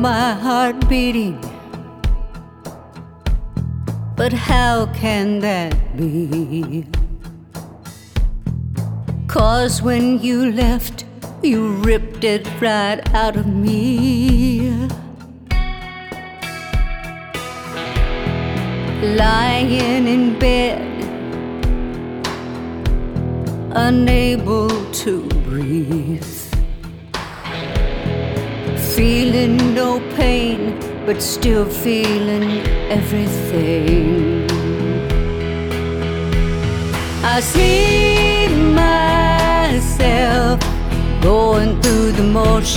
my heart beating. But how can that be? 'Cause when you left, you ripped it right out of me. Lying in bed, unable to breathe, feeling no pain, but still feeling everything. I see myself going through the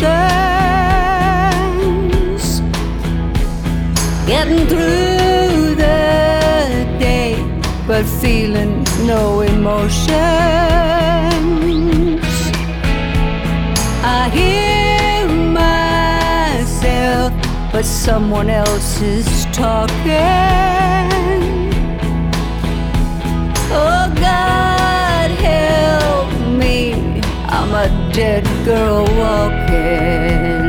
motions, getting through the day, but feeling no emotions. I hear myself, but someone else is talking. Oh God, help me, I'm a dead girl walking.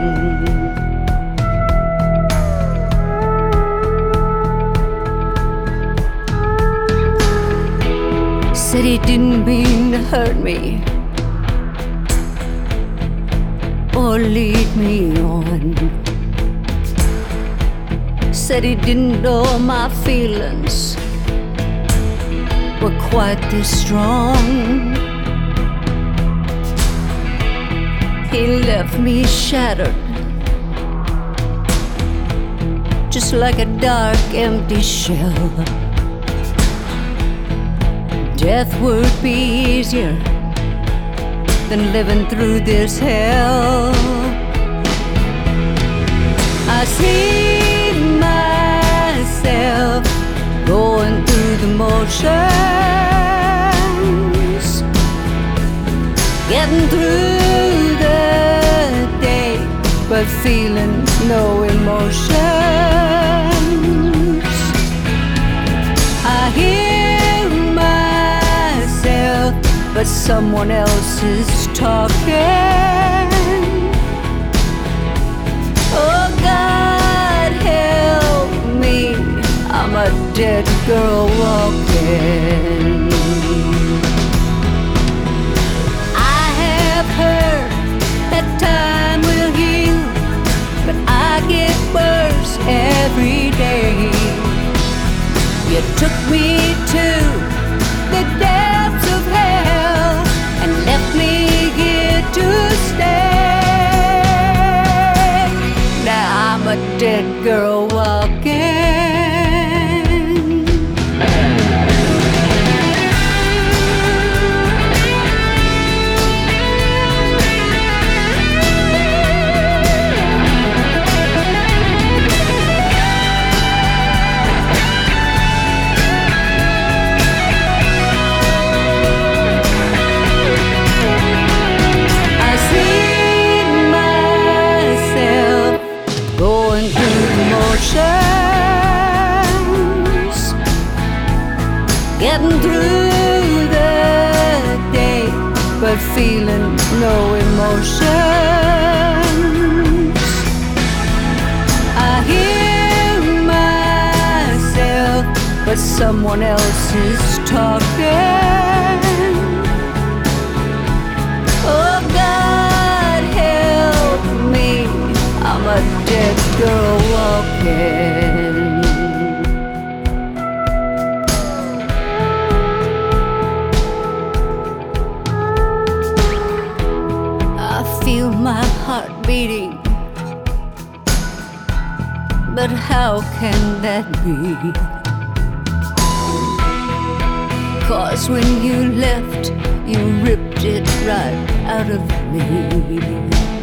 Said he didn't mean to hurt me or lead me on. Said he didn't know my feelings were quite this strong. He left me shattered, just like a dark, empty shell. Death would be easier than living through this hell. I see myself going through the motions, getting through the day, but feeling no emotions. I hear myself, but someone else is talking. Oh God, help me, I'm a dead girl walking. I have heard that time will heal, but I get worse every day. You took me to the depths of hell and left me here to stay. Now I'm a dead girl walking. Going through the motions, getting through the day, but feeling no emotions. I hear myself, but someone else is talking. Oh God, help me, I'm a dead girl walking. I feel my heart beating, but how can that be? 'Cause when you left, you ripped it right out of me.